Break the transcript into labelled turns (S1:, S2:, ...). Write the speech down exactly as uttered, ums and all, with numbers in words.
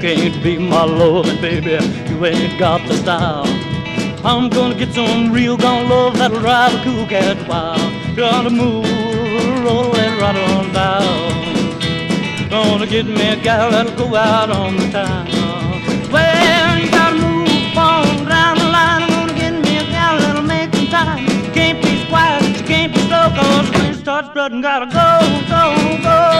S1: can't be my loving, baby. You ain't got the style. I'm gonna get some real gone love that'll drive a cool cat wild. Gonna move, roll and right on down. Gonna get me a gal that'll go out on the town. Well, you gotta move on down the line. I'm gonna get me a gal that'll make some time. You can't be quiet, you can't be slow, cause when it starts blooding, gotta go, go, go.